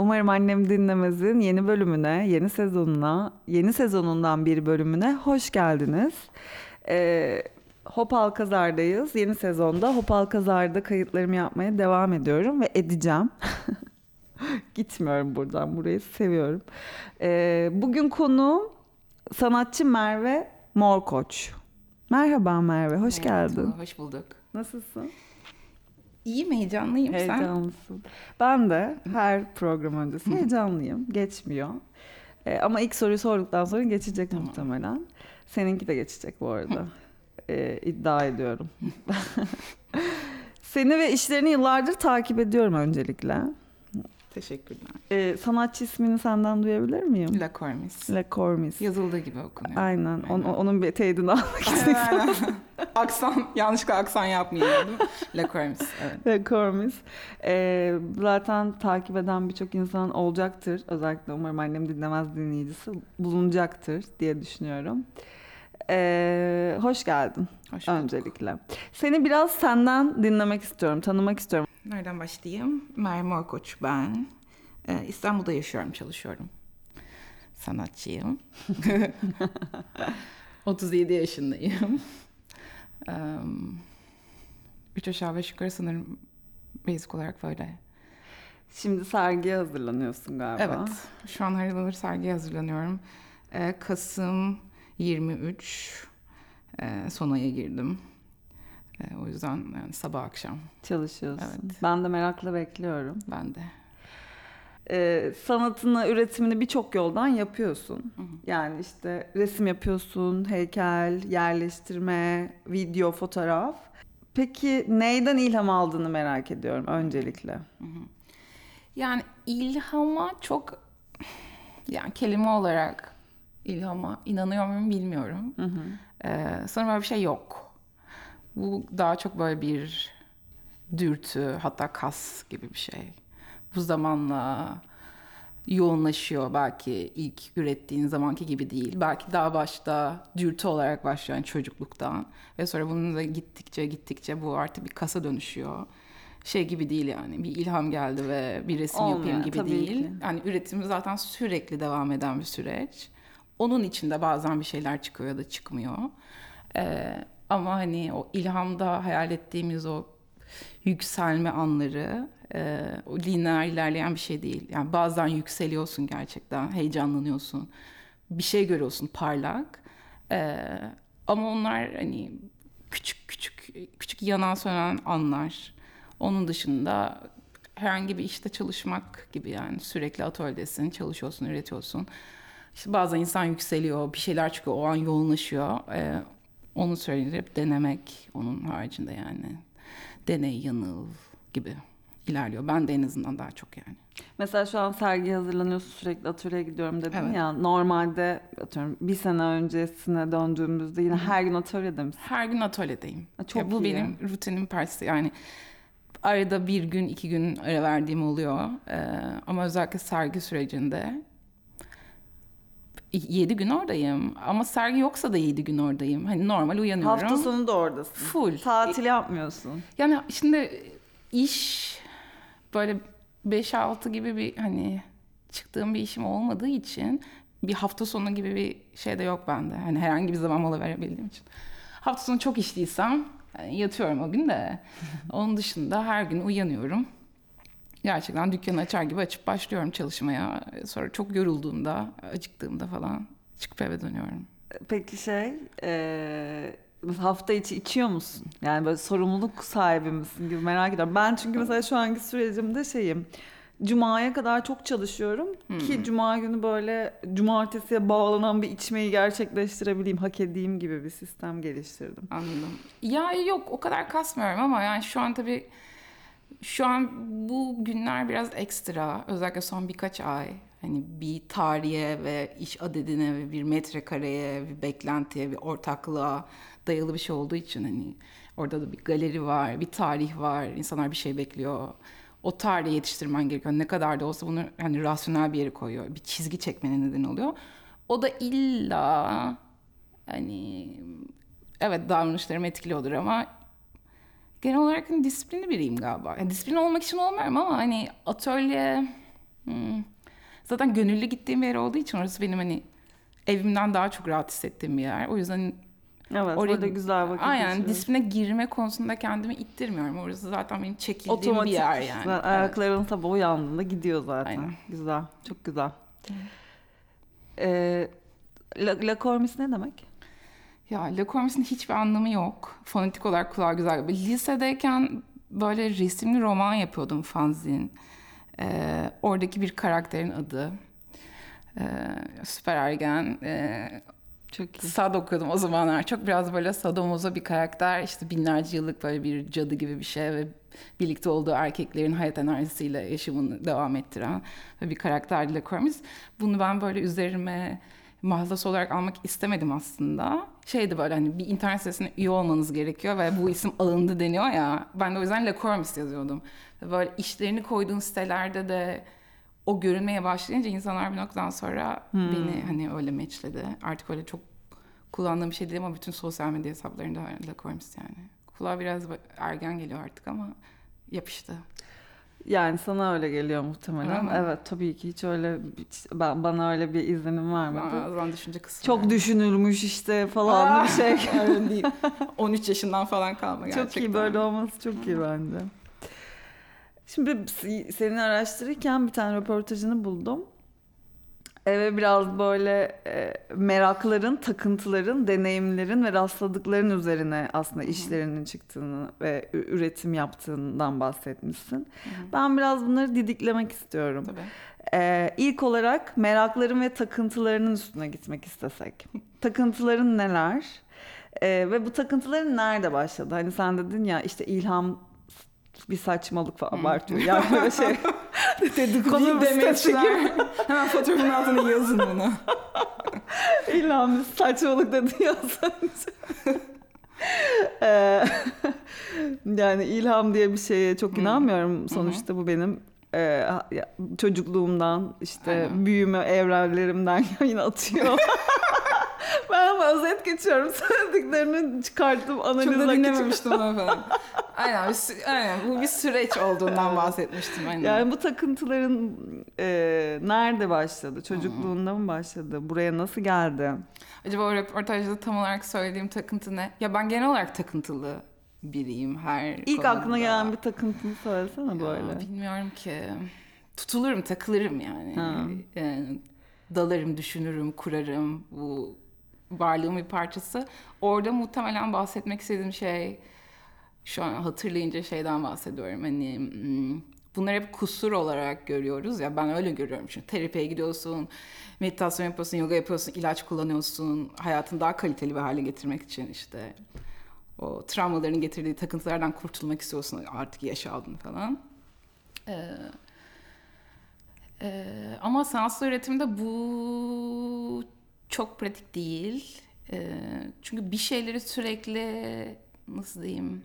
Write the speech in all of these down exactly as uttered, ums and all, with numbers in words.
Umarım Annem Dinlemez'in yeni bölümüne, yeni sezonuna, yeni sezonundan bir bölümüne hoş geldiniz. Ee, Hop Alkazar'dayız. Yeni sezonda Hop Alkazar'da kayıtlarımı yapmaya devam ediyorum ve edeceğim. Gitmiyorum buradan, burayı seviyorum. Ee, bugün konuğum sanatçı Merve Morkoç. Merhaba Merve, hoş Evet, geldin. hoş bulduk. Nasılsın? İyiyim, heyecanlıyım. Sen? Heyecanlısın. Ben de her program öncesi heyecanlıyım. Geçmiyor. Ee, ama ilk soruyu sorduktan sonra geçecek Tamam. muhtemelen. Seninki de geçecek bu arada. Ee, iddia ediyorum. Seni ve işlerini yıllardır takip ediyorum öncelikle. Teşekkürler. Ee, sanatçı ismini senden duyabilir miyim? La Cormis. Le Cormis. Yazıldığı gibi okunuyor. Aynen. On- Aynen. onun bir teyidini almak Aynen, istedim. aynen. Aksan, yanlışlıkla aksan yapmayayım dedim. La Cormis, evet. Le Cormis. Ee, zaten takip eden birçok insan olacaktır. Özellikle umarım Annem Dinlemez dinleyicisi bulunacaktır diye düşünüyorum. Ee, hoş geldin Hoş bulduk. öncelikle. Seni biraz senden dinlemek istiyorum, tanımak istiyorum. Nereden başlayayım? Merve Morkoç ben. Ee, İstanbul'da yaşıyorum, çalışıyorum. Sanatçıyım. otuz yedi yaşındayım. Um, üç aşağı beş yukarı sanırım basic olarak böyle. Şimdi sergiye hazırlanıyorsun galiba. Evet. Şu an harıl harıl sergiye hazırlanıyorum. Ee, Kasım yirmi üç e, son aya girdim. E, o yüzden yani sabah akşam Çalışıyorsun. Evet. Ben de merakla bekliyorum. ben de. Ee, sanatını, üretimini birçok yoldan yapıyorsun. Hı hı. Yani işte resim yapıyorsun, heykel, yerleştirme, video, fotoğraf. Peki neyden ilham aldığını merak ediyorum öncelikle. Hı hı. Yani ilhama çok yani kelime olarak ilhama inanıyor muyum bilmiyorum. Hı hı. Ee, sanırım öyle bir şey yok. Bu daha çok böyle bir dürtü, hatta kas gibi bir şey. Bu zamanla yoğunlaşıyor, belki ilk ürettiğin zamanki gibi değil. Belki daha başta dürtü olarak başlıyor yani çocukluktan. Ve sonra bunun da gittikçe gittikçe bu artık bir kasa dönüşüyor. Şey gibi değil yani, bir ilham geldi ve bir resim Olmuyor, yapayım gibi tabii değil. ki. Yani üretim zaten sürekli devam eden bir süreç. Onun içinde bazen bir şeyler çıkıyor ya da çıkmıyor. Ee, ama hani o ilhamda hayal ettiğimiz o yükselme anları e, o lineer ilerleyen bir şey değil. Yani bazen yükseliyorsun gerçekten, heyecanlanıyorsun. Bir şey görüyorsun parlak. E, ama onlar hani küçük küçük küçük yanan sönen anlar. Onun dışında herhangi bir işte çalışmak gibi, yani sürekli atölyedesin, çalışıyorsun, üretiyorsun. İşte bazen insan yükseliyor, bir şeyler çıkıyor, o an yoğunlaşıyor. E, onu söyleyip denemek onun haricinde yani. Deney, yanıl gibi ilerliyor. Ben de en azından daha çok yani. Mesela şu an sergiye hazırlanıyorsun, sürekli atölyeye gidiyorum dedin Evet. ya. Normalde atıyorum bir sene öncesine döndüğümüzde yine her gün atölyede misin? Her gün atölyedeyim. Ha, çok Ya bu iyi. benim rutinim parçası. Yani arada bir gün, iki gün ara verdiğim oluyor. Ee, ama özellikle sergi sürecinde yedi gün oradayım. Ama sergi yoksa da yedi gün oradayım. Hani normal uyanıyorum. Hafta sonu da oradasın. Full. Tatil yapmıyorsun. Yani şimdi iş böyle beş altı gibi bir hani çıktığım bir işim olmadığı için bir hafta sonu gibi bir şey de yok bende. Hani herhangi bir zaman mola verebildiğim için. Hafta sonu çok işliysem yani yatıyorum o gün de. Onun dışında her gün uyanıyorum. Gerçekten dükkanı açar gibi açıp başlıyorum çalışmaya. Sonra çok yorulduğumda, acıktığımda falan çıkıp eve dönüyorum. Peki şey, e, hafta içi içiyor musun? Yani böyle sorumluluk sahibi misin gibi merak ediyorum. Ben çünkü mesela şu anki sürecimde şeyim, Cuma'ya kadar çok çalışıyorum ki Cuma günü böyle cumartesiye bağlanan bir içmeyi gerçekleştirebileyim, hak edeyim gibi bir sistem geliştirdim. Anladım. Ya yok, o kadar kasmıyorum ama yani şu an tabii şu an bu günler biraz ekstra. Özellikle son birkaç ay. Hani bir tarihe ve iş adedine ve bir metrekareye, bir beklentiye, bir ortaklığa dayalı bir şey olduğu için hani orada da bir galeri var, bir tarih var. İnsanlar bir şey bekliyor. O tarihe yetiştirmen gerekiyor. Ne kadar da olsa bunu hani rasyonel bir yere koyuyor. Bir çizgi çekmene neden oluyor. O da illa hani evet davranışlarımı etkiliyordur ama genel olarak hani disiplinli biriyim galiba. Yani disiplin olmak için olmuyorum ama hani atölye hmm, zaten gönüllü gittiğim bir yer olduğu için orası benim hani evimden daha çok rahat hissettiğim bir yer. O yüzden Evet, oraya, orada güzel vakit aynen geçiriyorum. disipline girme konusunda kendimi ittirmiyorum. Orası zaten benim çekildiğim Otomatik bir yer yani. zaten ayakların sabah uyandığında gidiyor zaten. Aynen. Güzel, çok güzel. Ee, La, La Cormis ne demek? Ya Le Corbusièrs'in hiçbir anlamı yok. Fonetik olarak kulağa güzel. Lisedeyken böyle resimli roman yapıyordum, fanzin. Ee, oradaki bir karakterin adı. Ee, süper ergen. Ee, Çok iyi. Sad okuyordum o zamanlar. Çok biraz böyle sadomozo bir karakter. İşte binlerce yıllık böyle bir cadı gibi bir şey ve birlikte olduğu erkeklerin hayat enerjisiyle yaşamını devam ettiren ve bir karakter Le Corbusier. Bunu ben böyle üzerime mahlas olarak almak istemedim aslında. Şeydi böyle hani bir internet sitesine üye olmanız gerekiyor ve bu isim alındı deniyor ya. Ben de o yüzden Le Corbusier yazıyordum. Ve böyle işlerini koyduğum sitelerde de o görünmeye başlayınca insanlar bir noktadan sonra Hmm. beni hani öyle matchledi. Artık öyle çok kullandığım bir şey değil ama bütün sosyal medya hesaplarında Le Corbusier yani. Kulağa biraz ergen geliyor artık ama yapıştı. Yani sana öyle geliyor muhtemelen. Öyle mi? Evet, tabii ki hiç öyle hiç- ben, bana öyle bir izlenim vermedi. Bazen düşünce kısmı. Çok düşünülmüş işte falan bir şey. Öyle değil. on üç yaşından falan kalma gerçekten. Çok iyi, böyle olması çok iyi bence. Şimdi senin araştırırken bir tane röportajını buldum. E, Ve biraz böyle e, merakların, takıntıların, deneyimlerin ve rastladıkların üzerine aslında işlerinin çıktığını ve ü- üretim yaptığından bahsetmişsin. Ben biraz bunları didiklemek istiyorum. Tabii. E, ilk olarak merakların ve takıntılarının üstüne gitmek istesek. Takıntıların neler? E, ve bu takıntıların nerede başladı? Hani sen dedin ya işte ilham bir saçmalık falan abartıyor. Yani böyle şey dedikodu demeçler. Hemen fotoğrafın altına yazın bunu. İlham bir saçmalık dedi ya sence. Ee, yani ilham diye bir şeye çok inanmıyorum. Sonuçta bu benim e, ya- çocukluğumdan işte Aynen. büyüme evrenlerimden yayın atıyor. Ben ama özet geçiyorum. Söylediklerini çıkarttım analize Çok da geçiyorum. dinlememiştim onu falan. Aynen, bir sü- aynen bu bir süreç olduğundan bahsetmiştim. Aynen. Yani bu takıntıların e, nerede başladı? Çocukluğunda mı başladı? Buraya nasıl geldi? Acaba o röportajda tam olarak söylediğim takıntı ne? Ya ben genel olarak takıntılı biriyim her İlk konuda. aklına gelen bir takıntını söylesene Ya, böyle. bilmiyorum ki. Tutulurum, takılırım yani. Ha. Yani dalarım, düşünürüm, kurarım. Bu varlığın bir parçası. Orada muhtemelen bahsetmek istediğim şey, şu an hatırlayınca şeyden bahsediyorum. Hani hmm, bunları hep kusur olarak görüyoruz ya, ben öyle görüyorum. Çünkü terapiye gidiyorsun, meditasyon yapıyorsun, yoga yapıyorsun, ilaç kullanıyorsun. Hayatını daha kaliteli bir hale getirmek için işte o travmaların getirdiği takıntılardan kurtulmak istiyorsun, artık yaş aldın falan. Ee, e, ama sanatsal üretimde bu çok pratik değil. Ee, çünkü bir şeyleri sürekli, nasıl diyeyim,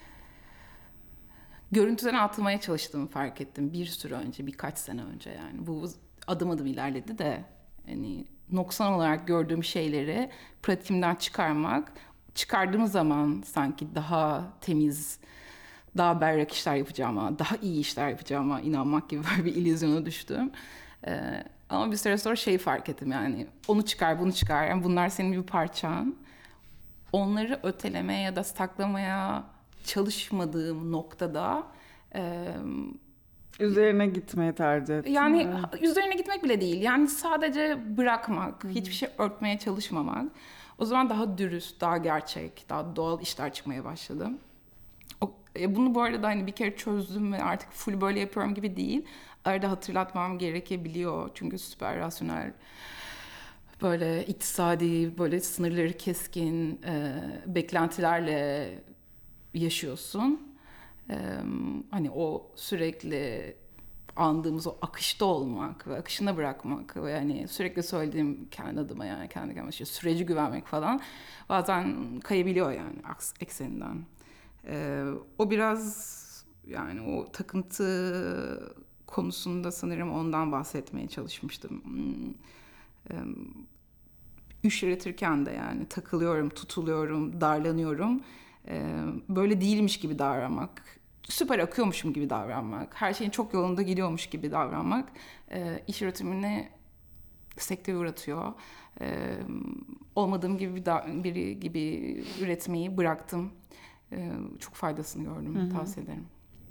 görüntüden atmaya çalıştığımı fark ettim bir süre önce, birkaç sene önce yani. Bu adım adım ilerledi de hani noksan olarak gördüğüm şeyleri pratiğimden çıkarmak, çıkardığım zaman sanki daha temiz, daha berrak işler yapacağıma, daha iyi işler yapacağıma inanmak gibi böyle bir illüzyona düştüm. Ee, ama bir süre sonra şeyi fark ettim yani, onu çıkar, bunu çıkar. Yani bunlar senin bir parçan. Onları ötelemeye ya da saklamaya çalışmadığım noktada e, Üzerine gitmeyi tercih ettim. yani Evet. üzerine gitmek bile değil. Yani sadece bırakmak, hiçbir şey örtmeye çalışmamak. O zaman daha dürüst, daha gerçek, daha doğal işler çıkmaya başladı. O, e, bunu bu arada hani bir kere çözdüm ve artık full böyle yapıyorum gibi değil. Arada hatırlatmam gerekebiliyor. Çünkü süper rasyonel, böyle iktisadi, böyle sınırları keskin e, beklentilerle yaşıyorsun. E, hani o sürekli andığımız o akışta olmak ve akışına bırakmak ve hani sürekli söylediğim kendi adıma, yani kendi kendime şey, süreci güvenmek falan bazen kayabiliyor yani aks- ekseninden. E, o biraz yani o takıntı konusunda sanırım ondan bahsetmeye çalışmıştım. Hmm. E, İş üretirken de yani takılıyorum, tutuluyorum, darlanıyorum. Ee, böyle değilmiş gibi davranmak süper akıyormuşum gibi davranmak, her şeyin çok yolunda gidiyormuş gibi davranmak e, iş üretimini sekteye uğratıyor. E, olmadığım gibi bir da, biri gibi üretmeyi bıraktım. E, çok faydasını gördüm. Hı-hı. Tavsiye ederim.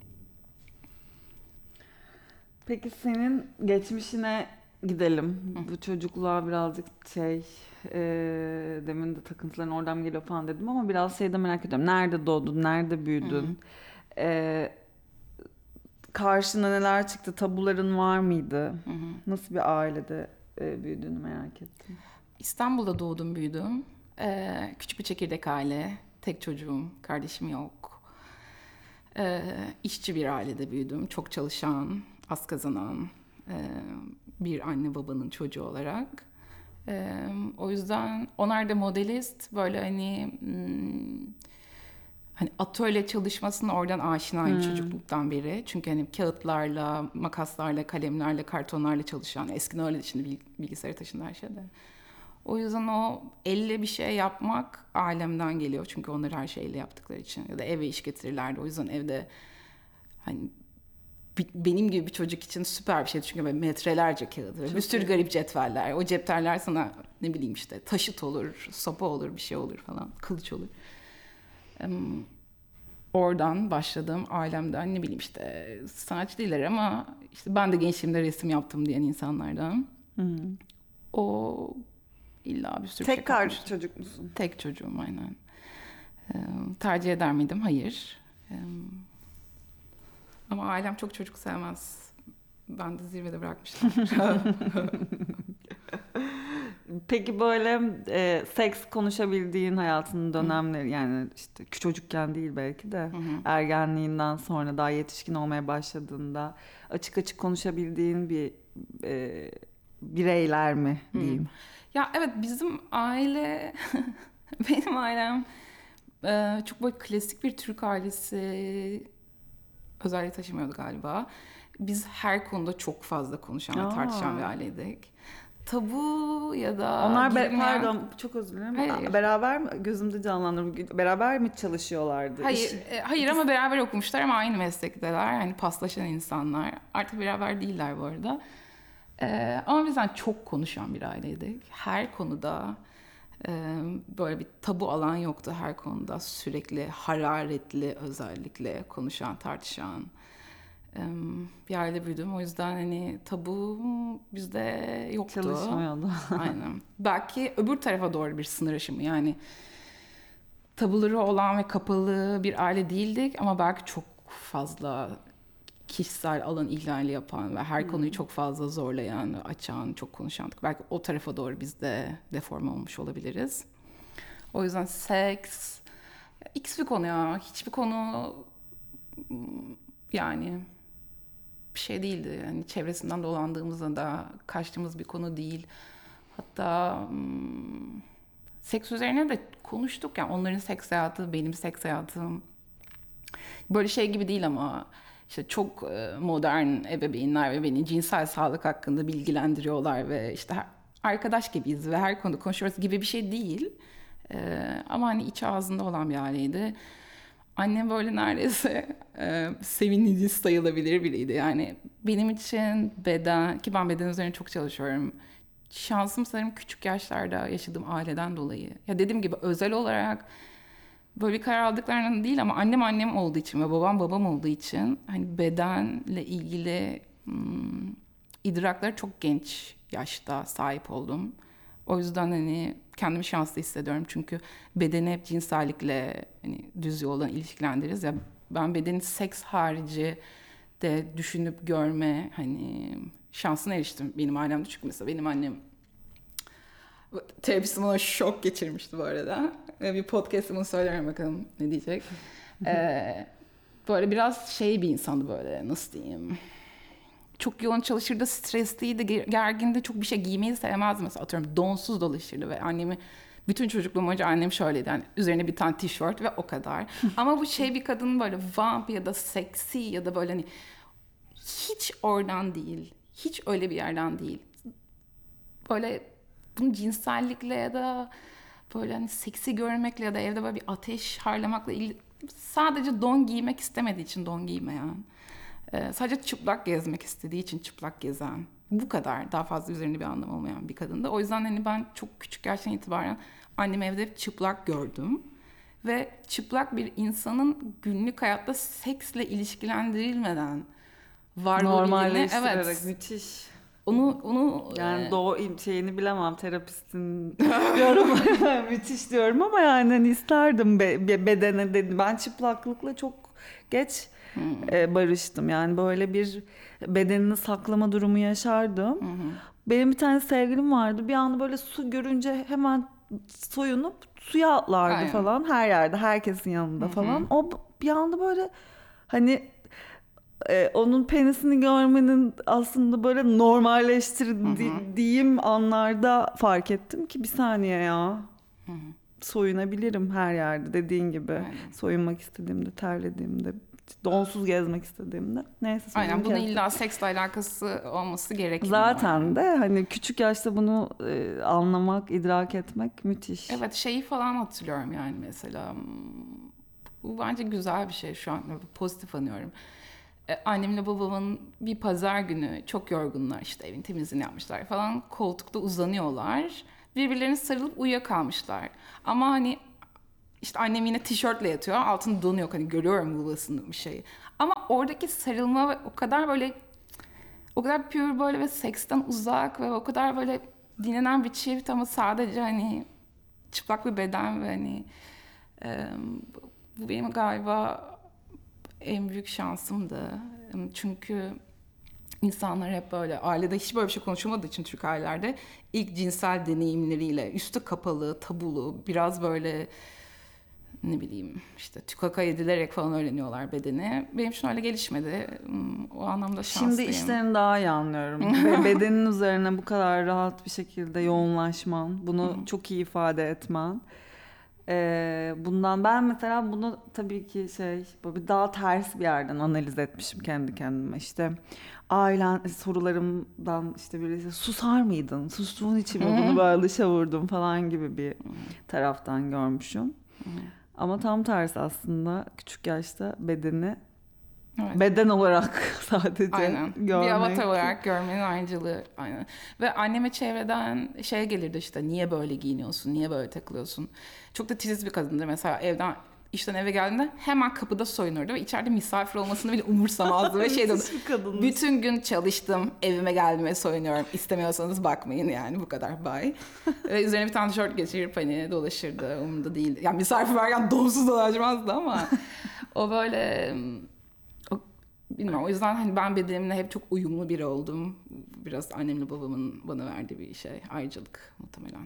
Peki senin geçmişine gidelim. Hı. Bu çocukluğa birazcık şey e, demin de takıntıların oradan geliyor falan dedim ama biraz şey de merak ediyorum. Nerede doğdun? Nerede büyüdün? E, karşına neler çıktı? Tabuların var mıydı? Hı hı. Nasıl bir ailede e, büyüdüğünü merak ettim. İstanbul'da doğdum, büyüdüm. Ee, küçük bir çekirdek aile. Tek çocuğum, kardeşim yok. Ee, işçi bir ailede büyüdüm. Çok çalışan, az kazanan e, bir anne babanın çocuğu olarak. Ee, o yüzden onlar da modelist. Böyle hani hmm, hani atölye çalışmasına oradan aşinayım hmm. çocukluktan beri. Çünkü hani kağıtlarla, makaslarla, kalemlerle, kartonlarla çalışan. Eskiden öyle, şimdi bilgisayara taşındı her şeyde. O yüzden o elle bir şey yapmak ailemden geliyor. Çünkü onlar her şeyle yaptıkları için. Ya da eve iş getirirlerdi. O yüzden evde hani benim gibi bir çocuk için süper bir şey. Çünkü böyle metrelerce kağıdı. Çok bir sürü iyi. Garip cetveller. O cepterler sana ne bileyim işte taşıt olur, sopa olur, bir şey olur falan. Kılıç olur. Um, oradan başladım. Ailemden ne bileyim işte sanatçı değiller ama işte ben de gençliğimde resim yaptım diyen insanlardan. Hmm. O İlla bir sürü Tek şey kardeş çocuk musun? Tek çocuğum aynen. Ee, tercih eder miydim? Hayır. Ee, ama ailem çok çocuk sevmez. Ben de zirvede bırakmıştım. Peki böyle e, seks konuşabildiğin hayatının dönemleri, yani işte çocukken değil belki de hı hı. ergenliğinden sonra daha yetişkin olmaya başladığında açık açık konuşabildiğin bir e, bireyler mi diyeyim? Hı. Ya evet, bizim aile benim ailem e, çok böyle klasik bir Türk ailesi özelliği taşımıyordu galiba. Biz her konuda çok fazla konuşan Aa. ve tartışan bir aileydik. Tabu ya da onlar be, girmeyen... pardon çok özür dilerim. Hayır. Beraber mi, gözümde canlandırdım. Beraber mi çalışıyorlardı? Hayır, e, hayır ama beraber okumuşlar ama aynı meslekteler. Yani paslaşan insanlar. Artık beraber değiller bu arada. Ee, ama bizden çok konuşan bir aileydik. Her konuda e, böyle bir tabu alan yoktu her konuda. Sürekli hararetli, özellikle konuşan, tartışan e, bir aile büyüdüm. O yüzden hani tabu bizde yoktu. Çalışmıyordu. Aynen. Belki öbür tarafa doğru bir sınır aşımı. Yani tabuları olan ve kapalı bir aile değildik ama belki çok fazla kişisel alan ihlali yapan ve her hmm. konuyu çok fazla zorlayan, açan, çok konuşandık. Belki o tarafa doğru biz de deforme olmuş olabiliriz. O yüzden seks, x bir konu ya. Hiçbir konu yani bir şey değildi. Yani çevresinden dolandığımızda da kaçtığımız bir konu değil. Hatta hmm, seks üzerine de konuştuk. Yani onların seks hayatı, benim seks hayatım. Böyle şey gibi değil ama... İşte çok modern ebeveynler ve beni cinsel sağlık hakkında bilgilendiriyorlar ve işte arkadaş gibiyiz ve her konuda konuşuyoruz gibi bir şey değil. Ee, ama hani iç ağzında olan bir aileydi. Annem böyle neredeyse e, sevimli sayılabilir biriydi. Yani benim için beden, ki ben beden üzerine çok çalışıyorum. Şansım sanırım küçük yaşlarda yaşadığım aileden dolayı. Ya dediğim gibi özel olarak böyle bir karar aldıklarından değil ama annem annem olduğu için ve babam babam olduğu için hani bedenle ilgili hmm, idraklara çok genç yaşta sahip oldum. O yüzden hani kendimi şanslı hissediyorum çünkü bedeni hep cinsellikle hani düz yoldan ilişkilendiririz ya, ben bedeni seks harici de düşünüp görme hani şansına eriştim benim ailemde. Çünkü mesela benim annem terapistim ona şok geçirmişti bu arada. Bir podcast'ı bunu söylerim bakalım ne diyecek. ee, böyle biraz şey bir insandı, böyle nasıl diyeyim. Çok yoğun çalışırdı, stresliydi, gergindi, çok bir şey giymeyi sevmezdi. Mesela atıyorum donsuz dolaşırdı ve annemi bütün çocukluğum boyunca annem şöyleydi. Yani üzerine bir tane tişört ve o kadar. Ama bu şey bir kadın böyle vamp ya da seksi ya da böyle hani hiç oradan değil. Hiç öyle bir yerden değil. Böyle bunu cinsellikle ya da böyle hani seksi görmekle ya da evde böyle bir ateş harlamakla ilgili sadece don giymek istemediği için don giymeyen, e, sadece çıplak gezmek istediği için çıplak gezen, bu kadar, daha fazla üzerinde bir anlam olmayan bir kadındı. O yüzden hani ben çok küçük yaştan itibaren annemi evde hep çıplak gördüm. Ve çıplak bir insanın günlük hayatta seksle ilişkilendirilmeden var Normalleştirerek, evet, müthiş. onu onu Yani e, doğu şeyini bilemem, terapistin diyorum müthiş diyorum ama yani hani isterdim be, be- bedene dedi. Ben çıplaklıkla çok geç e, barıştım. Yani böyle bir bedenini saklama durumu yaşardım. Benim bir tane sevgilim vardı. Bir anda böyle su görünce hemen soyunup suya atlardı aynen. falan, her yerde, herkesin yanında falan. O bir anda böyle hani e, onun penisini görmenin aslında böyle normalleştirdiğim anlarda fark ettim ki bir saniye ya. Soyunabilirim her yerde, dediğin gibi. Aynen. Soyunmak istediğimde, terlediğimde, donsuz gezmek istediğimde. Neyse, Aynen, sözümü bunun kestim. illa seksle alakası olması gerekmiyor. Zaten yani. de hani küçük yaşta bunu e, anlamak, idrak etmek müthiş. Evet, şeyi falan hatırlıyorum yani mesela. Hmm, Bu bence güzel bir şey, şu an pozitif anıyorum. E, annemle babamın bir pazar günü çok yorgunlar, işte evin temizliğini yapmışlar falan, koltukta uzanıyorlar. Birbirlerine sarılıp uyuyakalmışlar. Ama hani işte annem yine tişörtle yatıyor, altında donu yok, hani görüyorum babasının bir şeyi. Ama oradaki sarılma o kadar böyle, o kadar pure böyle ve seksten uzak ve o kadar böyle dinlenen bir çift ama sadece hani çıplak bir beden ve hani e, bu benim galiba en büyük şansımdı. Çünkü insanlar hep böyle, ailede hiç böyle bir şey konuşulmadığı için Türk ailelerde ilk cinsel deneyimleriyle üstü kapalı, tabulu, biraz böyle ne bileyim işte tükaka edilerek falan öğreniyorlar bedeni. Benim için öyle gelişmedi. O anlamda şanslıyım. Şimdi işlerini daha iyi anlıyorum. Ve bedenin üzerine bu kadar rahat bir şekilde yoğunlaşman, bunu çok iyi ifade etmen. Ee, bundan ben mesela bunu tabii ki şey böyle daha ters bir yerden analiz etmişim kendi kendime. İşte ailen sorularımdan işte birisi, susar mıydın? Sustuğun için mi bunu böyle dışa vurdun falan gibi bir taraftan görmüşüm. Ama tam tersi aslında, küçük yaşta bedeni Evet. beden olarak sadece Aynen. görmek. Bir avatar olarak görmenin ayrıcalığı, aynen. Ve anneme çevreden şey gelirdi, işte niye böyle giyiniyorsun, niye böyle takılıyorsun. Çok da titiz bir kadındır mesela, evden işten eve geldiğinde hemen kapıda soyunurdu ve içeride misafir olmasını bile umursamazdı ve şey diyordu, bütün gün çalıştım, evime geldim ve soyunuyorum, İstemiyorsanız bakmayın, yani bu kadar, bye. Ve üzerine bir tane tişört geçirip hani dolaşırdı, umurumda değil. Yani misafir varken donsuz dolaşmazdı ama o böyle, o, bilmiyorum, o yüzden hani ben bedenimle hep çok uyumlu biri oldum. Biraz annemle babamın bana verdiği bir şey, ayrıcalık muhtemelen.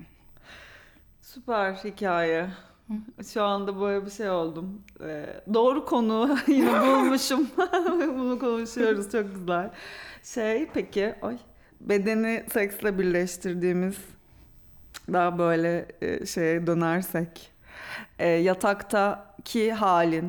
Süper hikaye. Şu anda böyle bir şey oldum. Ee, doğru konu yine bulmuşum. Bunu konuşuyoruz, çok güzel. Şey peki, ay, bedeni seksle birleştirdiğimiz, daha böyle e, şeye dönersek, e, yataktaki halin,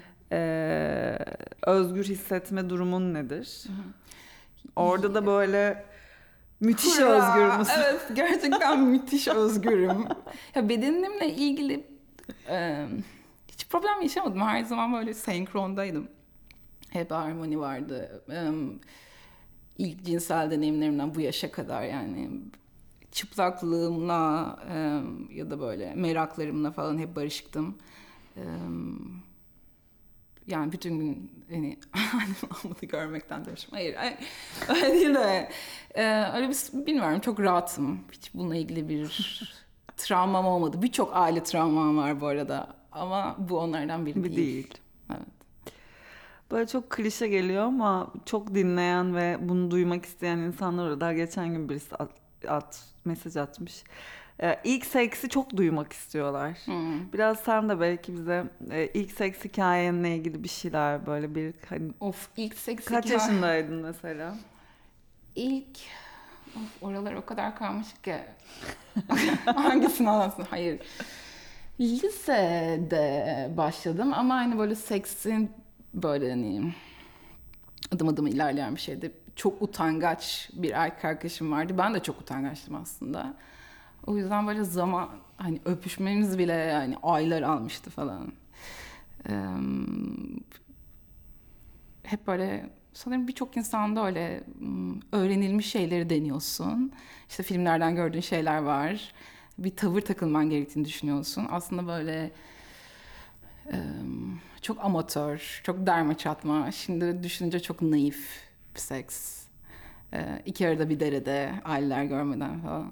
e, özgür hissetme durumun nedir? Orada da böyle müthiş Hurra! özgür müsün? Evet, gerçekten müthiş özgürüm. Ya bedenimle ilgili e, hiç problem yaşamadım. Her zaman böyle senkrondaydım. Hep harmoni vardı. E, ilk cinsel deneyimlerimden bu yaşa kadar, yani çıplaklığımla e, ya da böyle meraklarımla falan hep barışıktım. E, Yani bütün gün hani annemı görmekten demişim. Hayır, ay- öyle değil de e, öyle bir, bilmiyorum, çok rahatım. Hiç bununla ilgili bir travmam olmadı. Birçok aile travmam var bu arada ama bu onlardan biri Bir değil. değil. Evet. Böyle çok klişe geliyor ama çok dinleyen ve bunu duymak isteyen insanlar var. Daha geçen gün birisi at, at mesaj atmış. Ee, ilk seksi çok duymak istiyorlar. Hmm. Biraz sen de belki bize e, ilk seks hikayenle ilgili bir şeyler, böyle bir hani Of, ilk seks kaç hikaye- yaşındaydın mesela? İlk of, oralar o kadar karmaşık ki. Hangisini anlatsın? Hayır. Lisede başladım ama hani böyle seksin böyle hani adım adım ilerleyen bir şeydi. Çok utangaç bir erkek arkadaşım vardı. Ben de çok utangaçtım aslında. O yüzden böyle zaman, hani öpüşmemiz bile yani aylar almıştı falan. Ee, hep böyle sanırım birçok insanda öyle öğrenilmiş şeyleri deniyorsun. İşte filmlerden gördüğün şeyler var. Bir tavır takılman gerektiğini düşünüyorsun. Aslında böyle çok amatör, çok derme çatma. Şimdi düşününce çok naif bir seks. İki arada bir derede, aileler görmeden falan.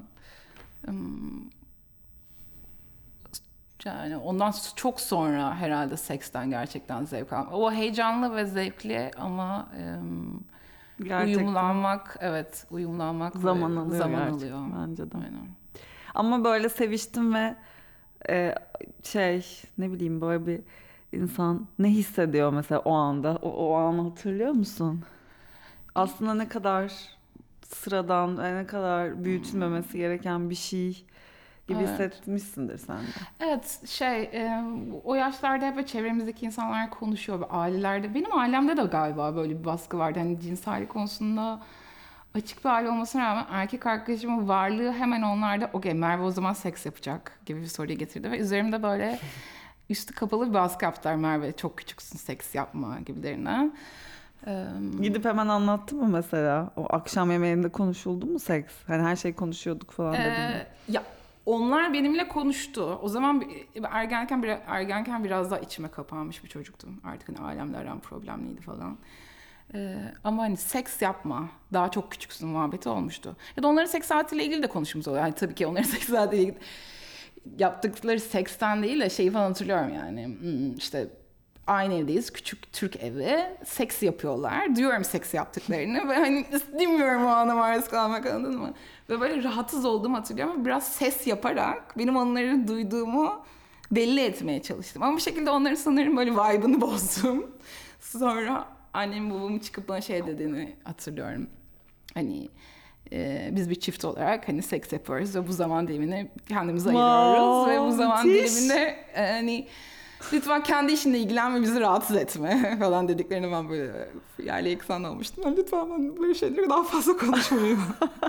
Yani ondan çok sonra herhalde seksten gerçekten zevk aldım. O heyecanlı ve zevkli ama um, uyumlanmak, evet uyumlanmak zaman alıyor, zaman alıyor. Bence de. Aynen. Ama böyle seviştim ve e, şey ne bileyim böyle bir insan ne hissediyor mesela o anda? O, o anı hatırlıyor musun? Aslında ne kadar sıradan, ne kadar büyütülmemesi gereken bir şey gibi Evet. hissetmişsindir sen de. Evet, şey, e, o yaşlarda hep çevremizdeki insanlar konuşuyor. Ailelerde, benim ailemde de galiba böyle bir baskı vardı. Hani cinsellik konusunda açık bir aile olmasına rağmen erkek arkadaşımın varlığı hemen onlarda okey Merve o zaman seks yapacak gibi bir soruyu getirdi. Ve üzerimde böyle üstü kapalı bir baskı yaptılar. Merve çok küçüksün, seks yapma gibilerinden. Gidip hemen anlattı mı mesela? O akşam yemeğinde konuşuldu mu seks? Hani her şey konuşuyorduk falan Ee, dedim mi? Ya onlar benimle konuştu. O zaman ergenken bir, ergenken biraz daha içime kapanmış bir çocuktum. Artık hani ailemle aram problemliydi falan. Ee, ama hani seks yapma, daha çok küçüksün muhabbeti olmuştu. Ya da onların seks saatiyle ilgili de konuşmamız oluyor. Yani tabii ki onların seks saatiyle ilgili yaptıkları seksten değil de şeyi falan hatırlıyorum yani. Hmm, işte aynı evdeyiz. Küçük Türk evi. Seks yapıyorlar. Diyorum seks yaptıklarını. Ve hani istemiyorum o ana maruz kalmak, anladın mı? Ve böyle rahatsız olduğumu hatırlıyorum. Ama biraz ses yaparak benim onları duyduğumu belli etmeye çalıştım. Ama bir şekilde onların sanırım böyle vibe'ını bozdum. Sonra annem babamın çıkıp bana şey dediğini hatırlıyorum. Hani e, biz bir çift olarak hani seks yapıyoruz ve bu zaman dilimini kendimize ayırıyoruz. Wow, Ve bu zaman müthiş. diliminde e, hani lütfen kendi işinle ilgilen ve bizi rahatsız etme falan dediklerini ben böyle yerle yeksan olmuştum. Ben lütfen ben böyle şeyleri daha fazla konuşmayayım.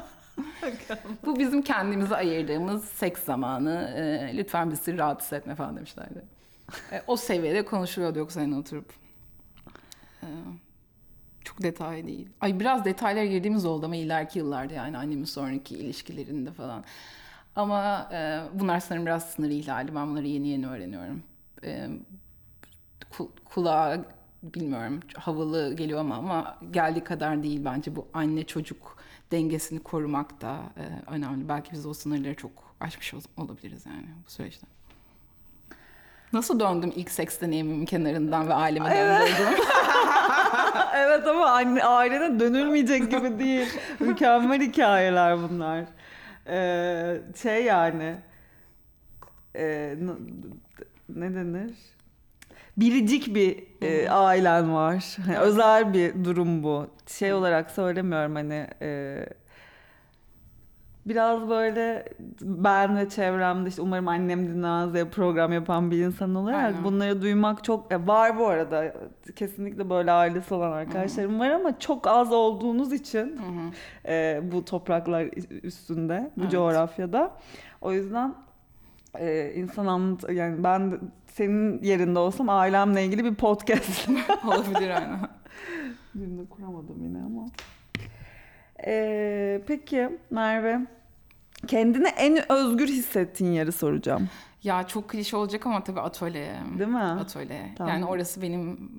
Bu bizim kendimize ayırdığımız seks zamanı. E, lütfen bizi rahatsız etme falan demişlerdi. E, o seviyede konuşuluyordu yoksa hani oturup. E, çok detay değil. Ay biraz detaylara girdiğimiz oldu ama ileriki yıllarda yani annemin sonraki ilişkilerinde falan. Ama e, bunlar sanırım biraz sınır ihlali. Ben bunları yeni yeni öğreniyorum. E, ku- kulağa bilmiyorum havalı geliyor ama ama geldiği kadar değil bence bu anne çocuk dengesini korumak da e, önemli. Belki biz o sınırları çok aşmış ol- olabiliriz yani bu süreçte. Nasıl döndüm ilk seks deneyimimin kenarından ve aileme döndürdüm? Evet ama anne, ailene dönülmeyecek gibi değil. Mükemmel hikayeler bunlar. Ee, şey yani e, n- ne denir? Biricik bir e, ailen var. Hani Evet. özel bir durum bu. Şey olarak söylemiyorum hani e, biraz böyle ben ve çevremde işte umarım annem dinlemez diye program yapan bir insan olarak Aynen. bunları duymak çok e, var bu arada. Kesinlikle böyle ailesi olan arkadaşlarım var ama çok az olduğunuz için e, bu topraklar üstünde, bu Evet. coğrafyada. O yüzden e, insan anlat yani ben de senin yerinde olsam ailemle ilgili bir podcast. Olabilir aynen. Cümle kuramadım yine ama. E, peki Merve, kendini en özgür hissettiğin yeri soracağım. Ya çok klişe olacak ama tabii atölye. Değil mi? Atölye. Tamam. Yani orası benim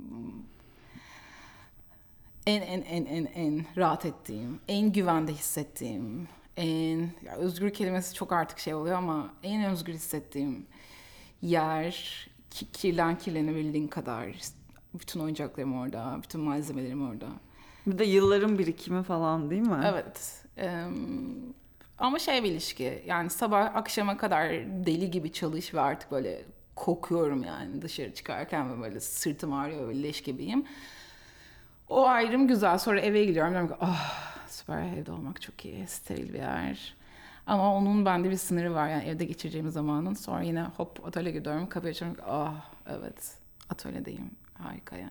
en en en en en rahat ettiğim, en güvende hissettiğim, en ya özgür kelimesi çok artık şey oluyor ama en özgür hissettiğim yer, ki, kirlen kirlenebildiğin kadar. Bütün oyuncaklarım orada, bütün malzemelerim orada. Bir de yılların birikimi falan değil mi? Evet. em, ama şey bir ilişki. Yani sabah akşama kadar deli gibi çalış ve artık böyle kokuyorum yani dışarı çıkarken ve böyle sırtım ağrıyor ve leş gibiyim. O ayrım güzel. Sonra eve gidiyorum. Diyorum ki ah süper evde olmak çok iyi. Steril bir yer. Ama onun bende bir sınırı var. Yani evde geçireceğim zamanın. Sonra yine hop atölye gidiyorum. Kapıyı açıyorum. Ah evet atölyedeyim. Harika yani.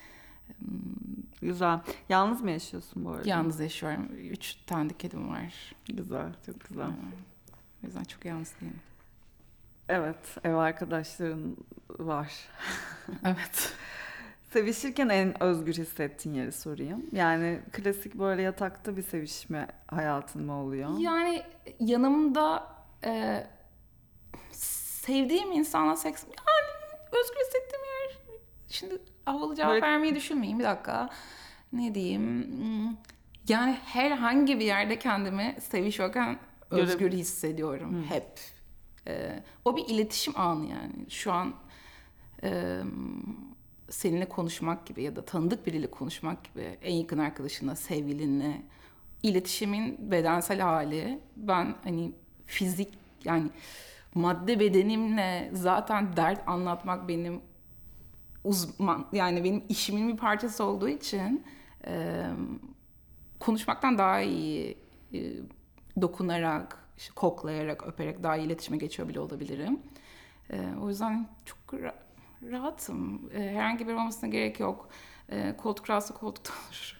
Güzel. Yalnız mı yaşıyorsun bu arada? Yalnız yaşıyorum. Üç tane de kedim var. Güzel, çok güzel. O yüzden çok yalnız değilim. Evet, ev arkadaşların var. Evet. Sevişirken en özgür hissettiğin yeri sorayım. Yani klasik böyle yatakta bir sevişme hayatın mı oluyor? Yani yanımda e, sevdiğim insanla seks... Yani özgür hissettiğim yer... Şimdi havalı cevap Böyle vermeyi düşünmeyeyim. Bir dakika. Ne diyeyim? Hmm, Yani herhangi bir yerde kendimi sevişiyorken göre... özgür hissediyorum. Hı. Hep. E, o bir iletişim anı yani. Şu an... e, seninle konuşmak gibi ya da tanıdık biriyle konuşmak gibi, en yakın arkadaşınla, sevgilinle iletişimin bedensel hali. Ben hani fizik, yani madde bedenimle zaten dert anlatmak benim uzman, yani benim işimin bir parçası olduğu için e, konuşmaktan daha iyi e, dokunarak, işte koklayarak, öperek daha iyi iletişime geçiyor bile olabilirim. E, o yüzden çok ra- rahatım. E, herhangi bir olmasına gerek yok. E, koltuk rahatsa koltukta olur.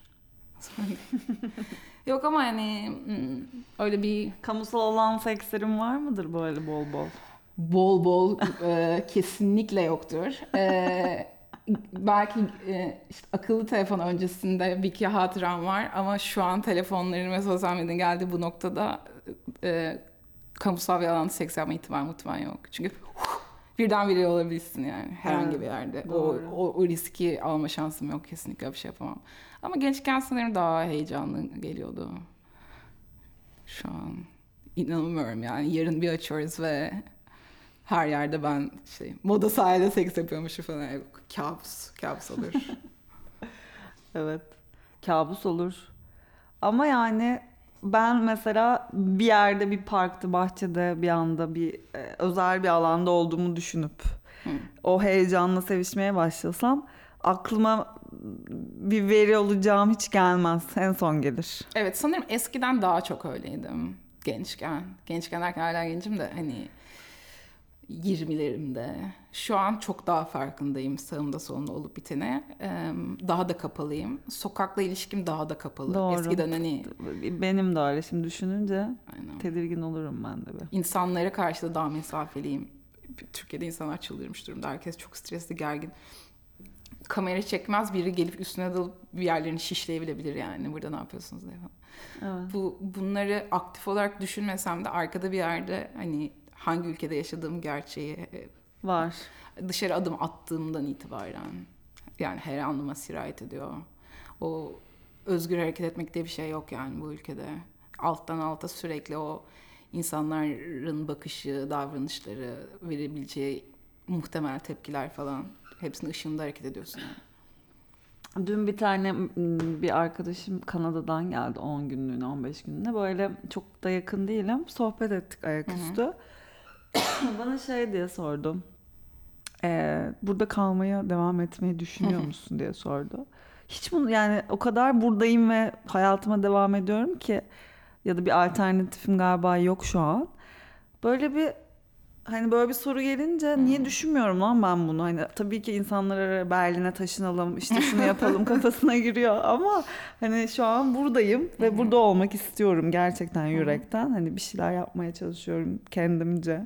Yok ama hani hmm, öyle bir Kamusal olan sekslerin var mıdır böyle bol bol? bol bol e, kesinlikle yoktur. E, belki e, işte akıllı telefon öncesinde bir iki hatıram var ama şu an telefonların ve sosyal medyanın geldiği bu noktada e, kamusal bir alanda seks yapma ihtimali muhtemelen yok. Çünkü birdenbire olabilirsin yani herhangi Evet, bir yerde. O, doğru. o, o riski alma şansım yok, kesinlikle bir şey yapamam. Ama gençken sanırım daha heyecanlı geliyordu. Şu an inanamıyorum yani, yarın bir açıyoruz ve her yerde ben şey moda sahilde seks yapıyormuşum falan. Yok, kabus, kabus olur. Evet. Kabus olur. Ama yani ben mesela bir yerde, bir parkta, bahçede bir anda bir e, özel bir alanda olduğumu düşünüp Hı. o heyecanla sevişmeye başlasam aklıma bir veri olacağım hiç gelmez. En son gelir. Evet, sanırım eskiden daha çok öyleydim gençken. Gençken derken hala gencim de hani yirmilerimde. Şu an çok daha farkındayım sağımda solumda olup bitene. Ee, Daha da kapalıyım. Sokakla ilişkim daha da kapalı. Doğru. Eskiden hani Benim de öyle şimdi düşününce aynen, tedirgin olurum ben de bir. insanlara karşı da daha mesafeliyim. Türkiye'de insanlar çıldırmış durumda. Herkes çok stresli, gergin. Kamera çekmez, biri gelip üstüne dalıp bir yerlerini şişleyebilebilir yani. Burada ne yapıyorsunuz diye falan. Evet. Bu, bunları aktif olarak düşünmesem de arkada bir yerde hani hangi ülkede yaşadığım gerçeği e, Var. dışarı adım attığımdan itibaren yani her anıma sirayet ediyor. O özgür hareket etmek diye bir şey yok yani bu ülkede. Alttan alta sürekli o insanların bakışı, davranışları, verebileceği muhtemel tepkiler falan, hepsinin ışığında hareket ediyorsun yani. Dün bir tane m, bir arkadaşım Kanada'dan geldi on günlüğüne on beş günlüğüne. Böyle çok da yakın değilim. Sohbet ettik Hı hı. ayaküstü. Bana şey diye sordu. Ee, burada kalmaya devam etmeyi düşünüyor musun diye sordu. Hiç bunu yani o kadar buradayım ve hayatıma devam ediyorum ki ya da bir alternatifim galiba yok şu an. Böyle bir hani böyle bir soru gelince niye düşünmüyorum lan ben bunu? Hani tabii ki insanlara Berlin'e taşınalım, işte şunu yapalım kafasına giriyor ama hani şu an buradayım ve burada olmak istiyorum gerçekten yürekten. Hani bir şeyler yapmaya çalışıyorum kendimce.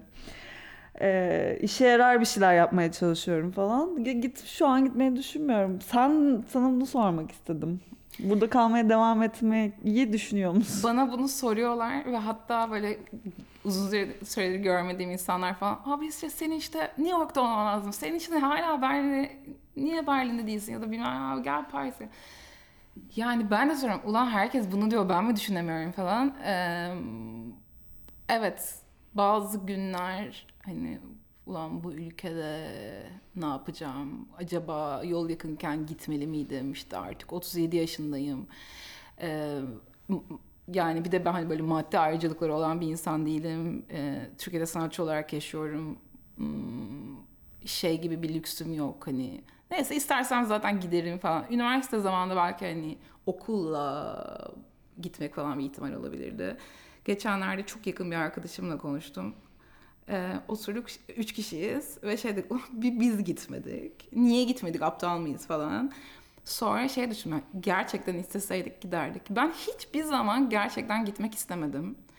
Ee, işe yarar bir şeyler yapmaya çalışıyorum falan. Git şu an gitmeyi düşünmüyorum. Sen sana bunu sormak istedim. Burada kalmaya devam etmeyi düşünüyor musun? Bana bunu soruyorlar ve hatta böyle uzun süre- süredir görmediğim insanlar falan. Abi işte senin işte New York'ta olman lazım. Senin işte hala Berlin'de, niye Berlin'de değilsin ya da bilmem, abi gel Paris'e. Yani ben de soruyorum, ulan herkes bunu diyor, ben mi düşünemiyorum falan. Ee, evet, bazı günler hani ulan bu ülkede ne yapacağım? Acaba yol yakınken gitmeli miydim? İşte artık otuz yedi yaşındayım. Ee, Yani bir de ben hani böyle maddi ayrıcalıkları olan bir insan değilim. Ee, Türkiye'de sanatçı olarak yaşıyorum. Hmm, Şey gibi bir lüksüm yok hani. Neyse, istersem zaten giderim falan. Üniversite zamanında belki hani okulla gitmek falan bir ihtimal olabilirdi. Geçenlerde çok yakın bir arkadaşımla konuştum. Ee, oturduk, üç kişiyiz ve şey dedik, bir biz gitmedik. Niye gitmedik, aptal mıyız falan. Sonra şey düşündüm, gerçekten isteseydik giderdik. Ben hiçbir zaman gerçekten gitmek istemedim.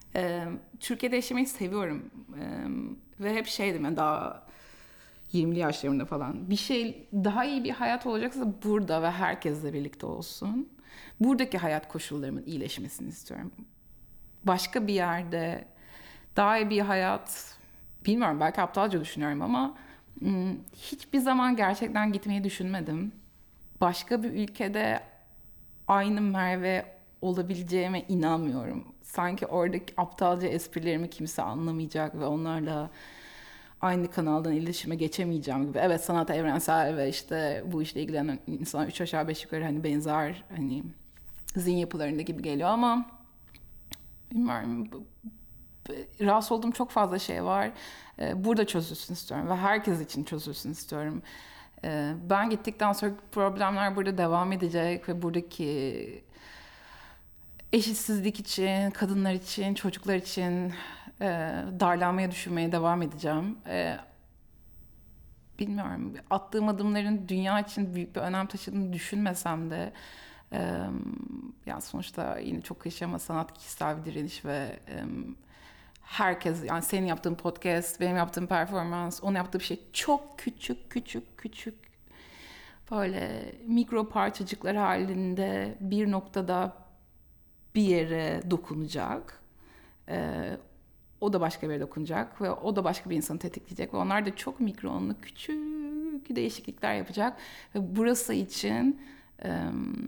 Ee, Türkiye'de yaşamayı seviyorum. Ee, ve hep şeydim yani daha yirmili yaşlarımda falan. Bir şey daha iyi bir hayat olacaksa burada ve herkesle birlikte olsun. Buradaki hayat koşullarımın iyileşmesini istiyorum. Başka bir yerde daha iyi bir hayat, bilmiyorum, belki aptalca düşünüyorum ama ım, hiçbir zaman gerçekten gitmeyi düşünmedim. Başka bir ülkede aynı Merve olabileceğime inanmıyorum. Sanki oradaki aptalca esprilerimi kimse anlamayacak ve onlarla aynı kanaldan iletişime geçemeyeceğim gibi. Evet, sanat evrensel ve işte bu işle ilgilenen insan üç aşağı beş yukarı hani benzer hani zihin yapılarında gibi geliyor ama bilmiyorum. Rahatsız olduğum çok fazla şey var. Burada çözülsün istiyorum ve herkes için çözülsün istiyorum. Ben gittikten sonra problemler burada devam edecek ve buradaki eşitsizlik için, kadınlar için, çocuklar için darlanmaya, düşünmeye devam edeceğim. Bilmiyorum, attığım adımların dünya için büyük bir önem taşıdığını düşünmesem de yani sonuçta yine çok klişe ama sanat kişisel bir direniş ve herkes, yani senin yaptığın podcast, benim yaptığım performans, onun yaptığı bir şey çok küçük küçük küçük böyle mikro parçacıklar halinde bir noktada bir yere dokunacak. Ee, o da başka bir yere dokunacak ve o da başka bir insanı tetikleyecek ve onlar da çok mikronlu küçük değişiklikler yapacak ve burası için e,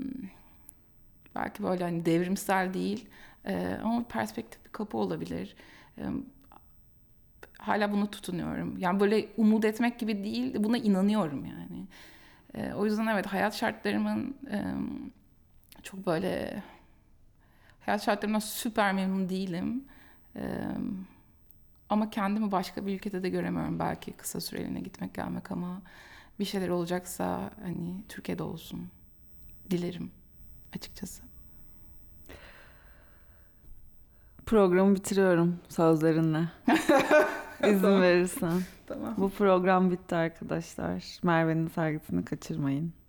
belki böyle hani devrimsel değil e, ama perspektif bir kapı olabilir. E, hala buna tutunuyorum. Yani böyle umut etmek gibi değil, buna inanıyorum yani. E, o yüzden evet, hayat şartlarımın e, çok böyle hayat şartlarımdan süper memnun değilim. E, ama kendimi başka bir ülkede de göremiyorum. Belki kısa süreliğine gitmek gelmek ama bir şeyler olacaksa hani Türkiye'de olsun. Dilerim açıkçası. Programı bitiriyorum sözlerinle. İzin Tamam. verirsen. Tamam. Bu program bitti arkadaşlar. Merve'nin sergisini kaçırmayın.